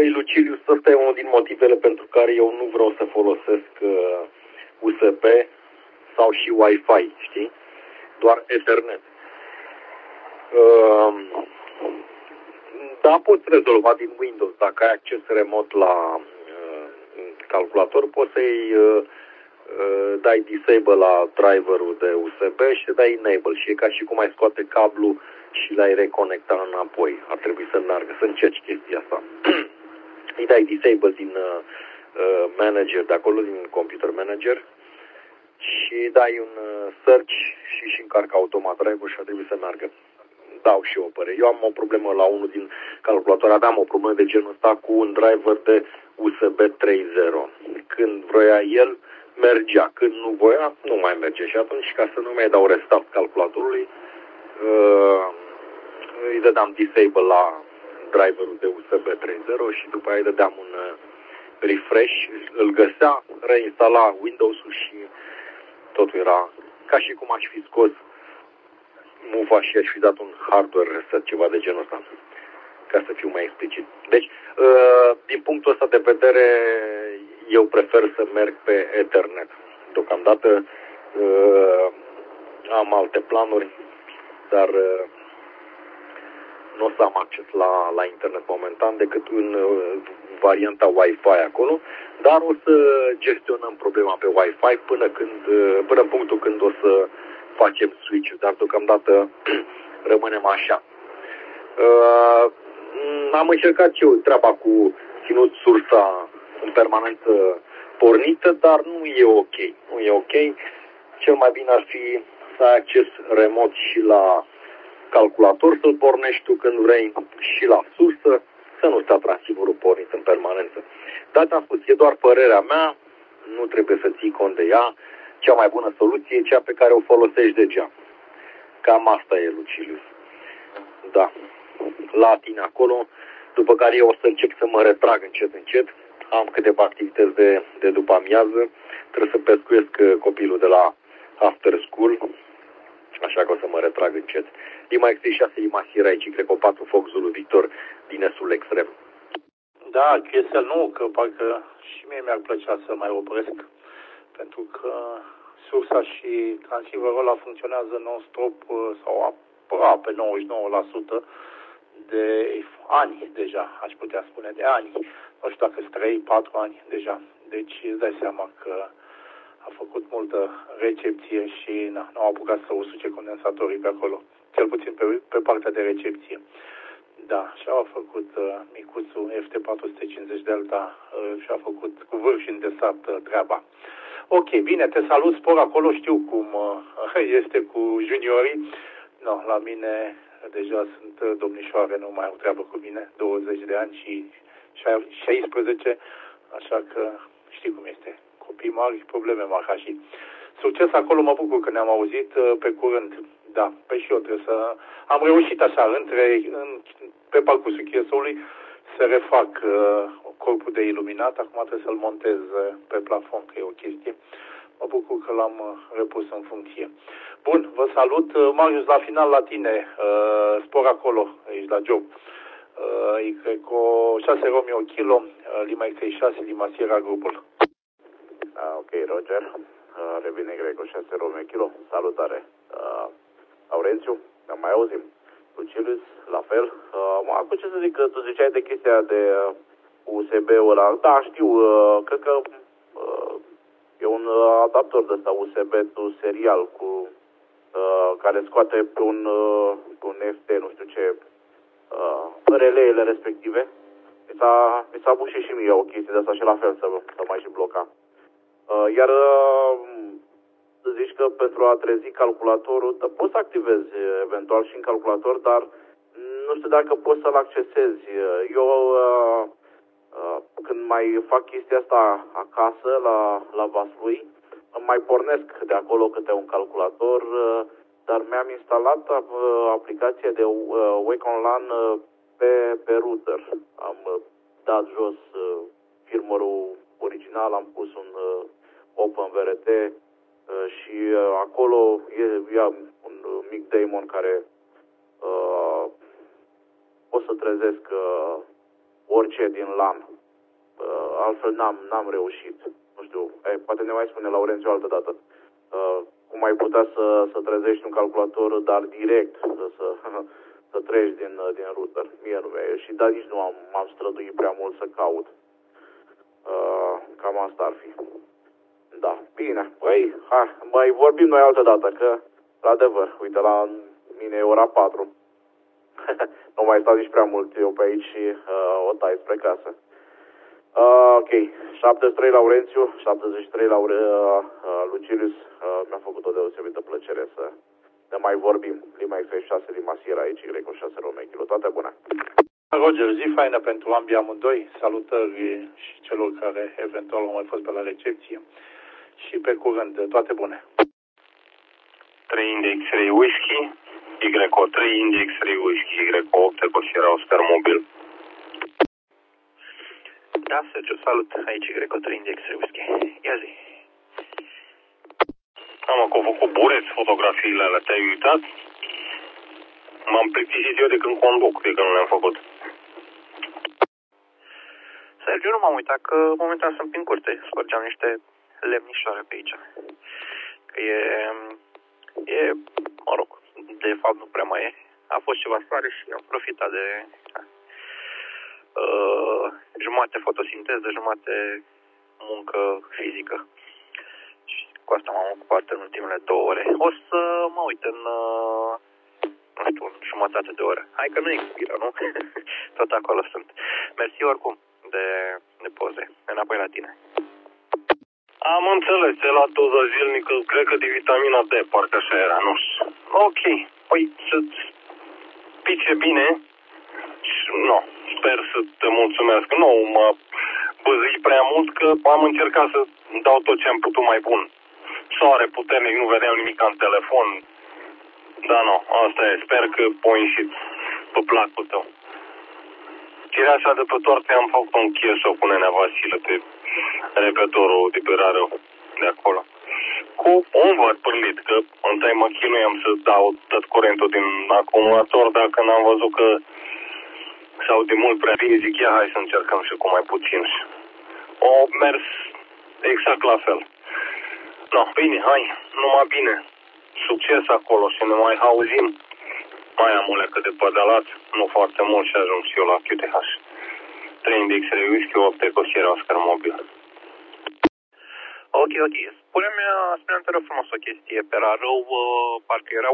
Băi, Lucilius, ăsta e unul din motivele pentru care eu nu vreau să folosesc USB sau și Wi-Fi, știi? Doar Ethernet. Da, poți rezolva din Windows. Dacă ai acces remot la calculator, poți să-i dai disable la driverul de USB și să dai enable. Și e ca și cum ai scoate cablu și l-ai reconecta înapoi. Ar trebui să meargă, să încerci chestia asta. Îi dai disable din manager, de acolo, din computer manager, și dai un search și încarcă automat driver și ar trebui să meargă. Dau și eu o părere. Eu am o problemă la unul din calculatoare, aveam o problemă de genul ăsta cu un driver de USB 3.0. Când vroia el, mergea. Când nu voia, nu mai merge. Și atunci, ca să nu mai dau restart calculatorului, îi dădeam disable la driverul de USB 3.0 și după aia îi dădeam un refresh, îl găsea, reinstala Windows-ul și totul era ca și cum aș fi scos muva și aș fi dat un hardware reset, ceva de genul ăsta, ca să fiu mai explicit. Deci, din punctul ăsta de vedere, eu prefer să merg pe Ethernet. Deocamdată am alte planuri, dar nu o să am acces la internet momentan decât în varianta Wi-Fi acolo, dar o să gestionăm problema pe Wi-Fi până în punctul când o să facem switch-ul, dar deocamdată rămânem așa. Am încercat eu treaba cu ținut sursa în permanență pornită, dar nu e ok. Nu e ok. Cel mai bine ar fi să ai acces remot și la calculator, să-l pornești tu când vrei, și la sursă, să nu stea transceiverul pornit în permanență. Dar ți-am spus, e doar părerea mea, nu trebuie să ții cont de ea. Cea mai bună soluție e cea pe care o folosești deja. Cam asta e, Lucilius. Da. La tine acolo, după care eu o să încep să mă retrag încet. Am câteva activități de după amiază. Trebuie să pescuiesc copilul de la after school, așa că o să mă retrag încet. Lima X6, Lima Sierra aici, cred că 4 Fox Zulu Victor din estul extrem. Da, QSL nu, că parcă și mie mi-ar plăcea să mai opresc, pentru că sursa și transceiverul ăla funcționează non-stop sau aproape 99% de ani deja, aș putea spune, de ani. Nu știu dacă sunt 3-4 ani deja. Deci îți dai seama că a făcut multă recepție și nu au apucat să usuce condensatorii pe acolo, cel puțin pe partea de recepție. Da, și a făcut micuțul FT450 Delta și a făcut cu vârf și îndesat treaba. Ok, bine, te salut, Spor, acolo știu cum este cu juniorii. No, la mine deja sunt domnișoare, nu mai au treabă cu mine, 20 de ani și 16, așa că știi cum este. Copii mari, probleme mari și succes acolo, mă bucur că ne-am auzit pe curând. Da, pe și eu trebuie să... Am reușit așa, pe parcursul chiesului, să refac corpul de iluminat, acum trebuie să-l montez pe plafon, că e o chestie. Mă bucur că l-am repus în funcție. Bun, vă salut. Marius, la final la tine, Spor acolo, ești la job. E cred că 6 Romeo kilo, Lima X6, Lima Sierra grupul. Ok, Roger. Revine Greco 6 Romeo kilo. Salutare. Laurențiu, ne mai auzim. Lucilius, la fel. Acum ce să zic, că tu ziceai de chestia de USB-ul ăla. Da, știu, cred că e un adaptor de ăsta USB tu serial cu care scoate pe un FT, nu știu ce, releele respective. Mi s-a bușit și mie o chestie de asta și la fel să mai și bloca. Iar zici că pentru a trezi calculatorul, poți să activezi eventual și în calculator, dar nu știu dacă poți să-l accesezi. Eu când mai fac chestia asta acasă, la Vaslui, mai pornesc de acolo câte un calculator, dar mi-am instalat aplicația de Wake Online pe router. Am dat jos firmware-ul original, am pus un OpenVRT și acolo e un mic daemon care pot să trezesc orice din LAN. Altfel n-am reușit. Nu știu, poate ne mai spune Laurențiu altă dată. Cum ai putea să trezești un calculator, dar direct să treci din router. Mie nu mi-a ieșit, dar nici nu m-am străduit prea mult să caut. Cam asta ar fi. Da, bine. Păi, mai vorbim noi altă dată, că, într-adevăr, uite, la mine e ora 4. Nu mai stau nici prea mult eu pe aici și o tai spre casă. Ok, 73 Laurențiu, 73 Lucilius, mi-a făcut o deosebită plăcere să ne mai vorbim. Lima X6 Lima Sierra aici, Y6 Romeo Kilo. Toate bune! Roger, zi faină pentru amândoi. Salutări și celor care eventual au mai fost pe la recepție. Și pe curând, toate bune. 3 Index X-Ray Whisky, Y3 Index X-Ray Whisky, Y8 Ecosierra Oscar Mobil. Da, Sergiu, salut. Aici Y3 Index X-Ray Whisky. Ia zi. Am că au făcut bureți fotografiile alea, te-ai uitat? M-am plictisit eu de când conduc, de când nu le-am făcut. Sergiu, nu m-am uitat că momentan sunt prin curte. Spărgeam niște lemnișoare pe aici. Că mă rog, de fapt nu prea mai e. A fost ceva soare și am profitat de jumate fotosinteză, jumate muncă fizică. Și cu asta m-am ocupat în ultimele 2 ore. O să mă uit în, nu știu, în jumătate de oră. Hai că nu expiră, nu? Tot acolo sunt. Mersi oricum de poze. Înapoi la tine. Am înțeles, de la doza zilnică, cred că de vitamina D, parcă așa era, nu știu. Ok, păi să-ți pice bine și nu, sper să te mulțumesc. Nu mă băzâi prea mult că am încercat să dau tot ce am putut mai bun. Soare puternic, nu vedeam nimic în telefon. Da, nu, asta e, sper că o ieșit pe placul tău. Cireașa de pe toartă am făcut un chieso cu nenea Vasile pe repetitorul de pe Rarău de acolo. Cu un văd pârlit, că întâi mă chinuiam să dau tot curentul din acumulator, dacă n-am văzut că sau de mult prea bine, zic, ia hai să încercăm și cu mai puțin. O mers exact la fel. No, bine, hai, numai bine. Succes acolo și ne mai auzim. Mai am o leacă de pădalat, nu foarte mult și ajung și eu la QTH. 3 Index X-Ray Whisky, 8 Ecosierra Oscar Mobil. Ok. Spune-mi, te rog frumos o chestie. Pe Rarău, parcă era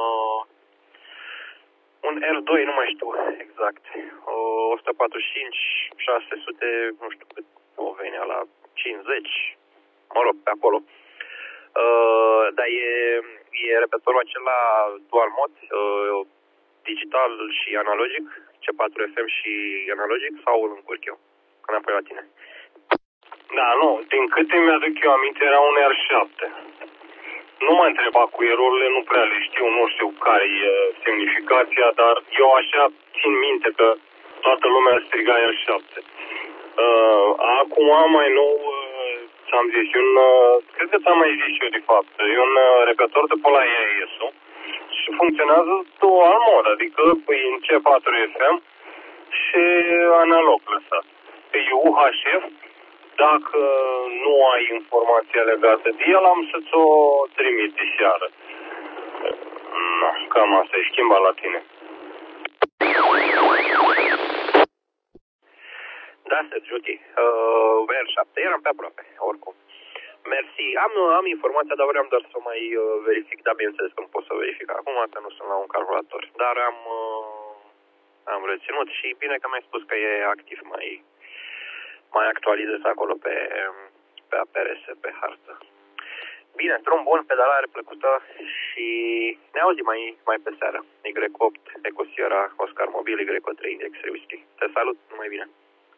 un R2, nu mai știu exact. 145, 600, nu știu cât, o venea la 50, mă rog, pe acolo. Dar e repetitorul acela dual mod, digital și analogic, C4FM și analogic, sau îl încurc eu? Înapoi la tine. Da, nu, din câte mi-aduc eu aminte era un R7. Nu m-a întrebat cu erorile, nu prea le știu, nu știu care e semnificația, dar eu așa țin minte că toată lumea striga R7. Acum mai nou, ți-am zis, cred că ți-am mai zis eu de fapt, e un repetitor de pe la EAS-ul și funcționează dual mod, adică în C4FM și analog lăsat. E UHF. Dacă nu ai informația legată de el, am să ți-o trimit de seară. No, cam asta e, schimba la tine. Da, Sergiu, ok. R7, eram pe aproape, oricum. Mersi. Am informația, dar vreau doar să mai verific. Da, bineînțeles că nu pot să verific acum, că nu sunt la un calculator. Dar am reținut și bine că mi-ai spus că e activ, mai actualizez acolo pe APRS, pe hartă. Bine, drum bun, pedalare plăcută și ne auzim mai pe seară. Y8, Ecosierra, Oscar Mobil, Y3, Index X-Ray Whisky. Te salut, numai bine.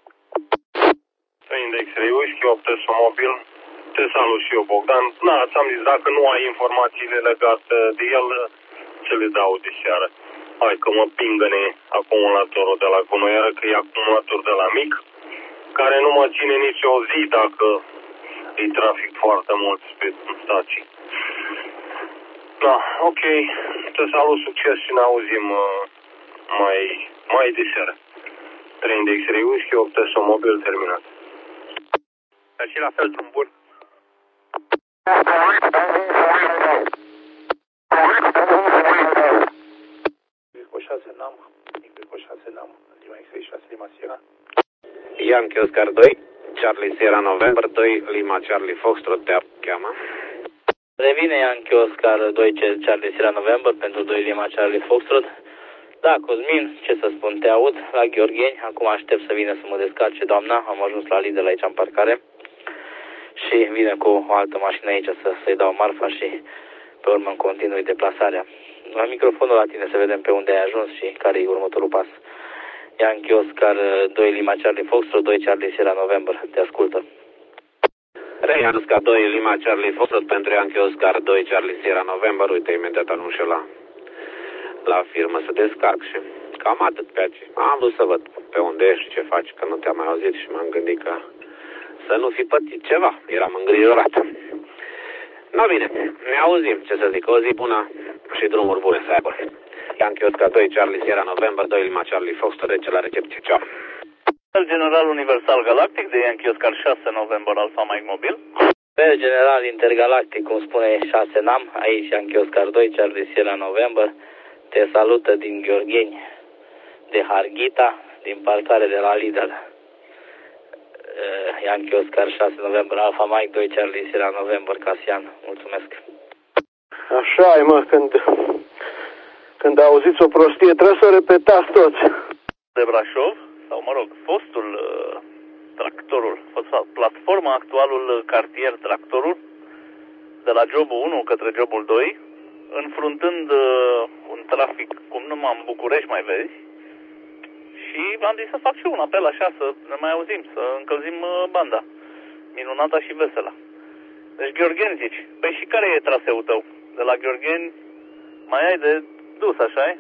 Index X-Ray Whisky, 8 Mobil. Te salut și eu, Bogdan. Da, ți-am zis, dacă nu ai informațiile legate de el, să le dau de seară. Hai că mă pingăne acumulatorul de la gunoiară, că e acumulator de la mic, care nu mă ține nici o zi dacă e trafic foarte mult pe stații. Da, ok. Te salut, succes și ne auzim mai de seară. 3 index Riușchi, 8 mobil terminat. Dar și la fel, drum bun. Cu 6 n-am, cu 6 n-am, Lima X-ray 6 Lima Sierra. Yankee Oscar 2, Charlie Sierra November 2, Lima Charlie Foxtrot te cheamă. Revine Yankee Oscar 2, Charlie Sierra November pentru 2 Lima Charlie Foxtrot. Da, Cosmin, ce să spun, te aud la Gheorgheni, acum aștept să vină să mă descarce doamna, am ajuns la Lidl aici în parcare și vine cu o altă mașină aici să-i dau marfa și pe urmă în continui deplasarea. La microfonul la tine să vedem pe unde ai ajuns și care e următorul pas. Yankee Oscar 2 Lima Charlie Foxtrot, 2 Charlie Sierra November, te ascultă. Yankee Oscar 2 Lima Charlie Foxtrot pentru Yankee Oscar 2 Charlie Sierra November, uite imediat anunșe la firmă să descarc și cam atât pe aici. Am vrut să văd pe unde ești și ce faci, că nu te-am mai auzit și m-am gândit că să nu fi pătit ceva, eram îngrijorat. No, bine, ne auzim, ce să zic, o zi bună și drumuri bune să aibă. Yankee Oscar 2 Charlie Sierra November, 2 Lima Charlie Foxtrot, trece la recepție, ceau. General Universal Galactic de Yankee Oscar 6 November Alpha Mike Mobil. Pe General Intergalactic, cum spune 6 NAM, aici Yankee Oscar 2 Charlie Sierra November, te salută din Gheorgheni, de Harghita, din parcare de la Lidl. Yankee Oscar 6 November Alpha Mike 2 Charlie Sierra November Casian. Mulțumesc. Așa e, mă, când auziți o prostie trebuie să o repetați toți. De Brașov, sau mă rog, fostul tractorul, platforma actualul cartier tractorul, de la jobul 1 către jobul 2, înfruntând un trafic cum numai în București mai vezi, și am zis să fac și un apel așa, să ne mai auzim, să încălzim banda. Minunata și vesela. Deci Gheorgheni zici, păi și care e traseul tău? De la Gheorgheni mai ai de dus, așa-i?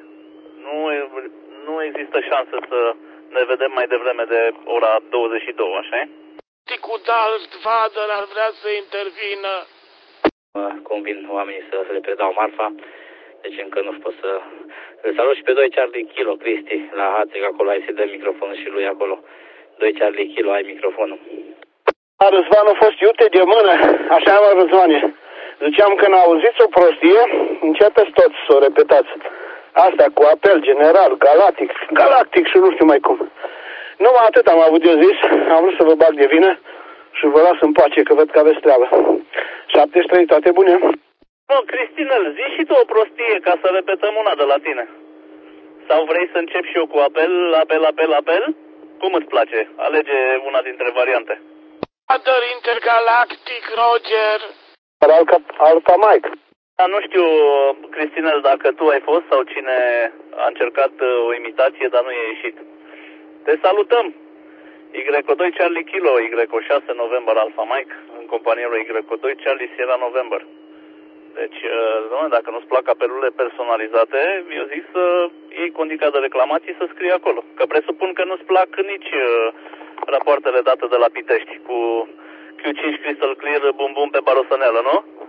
Nu există șansă să ne vedem mai devreme de ora 22, așa-i? Cu Darth Vader ar vrea să intervină. Convin oamenii să le predau marfa, deci încă nu pot să... Îl salut și pe 2 Charlie Kilo, Cristi, la Hațeg, acolo ai să-i dă microfonul și lui acolo. 2 Charlie Kilo, ai microfonul. Răzvan a fost iute de mână, așa mă, Răzvane. Ziceam că n-auziți o prostie, începeți toți să o repetați. Asta cu apel general, galactic și nu știu mai cum. Numai atât am avut de zis, am vrut să vă bag de vină și vă las în pace, că văd că aveți treabă. 73, toate bune? Nu, Cristinel, zi și tu o prostie ca să repetăm una de la tine. Sau vrei să încep și eu cu apel? Cum îți place? Alege una dintre variante. Vader Intergalactic, Roger. Alpha Mike. Da, nu știu, Cristinel, dacă tu ai fost sau cine a încercat o imitație, dar nu i-a ieșit. Te salutăm! Y2 Charlie Kilo, Y6 November Alpha Mike, în compania lui Y2 Charlie Sierra November. Deci, dacă nu-ți plac apelurile personalizate, eu zic să iei condiția de reclamații să scrii acolo. Că presupun că nu-ți plac nici rapoartele date de la Pitești cu Q5 Crystal Clear, bum bum pe barosăneală, nu?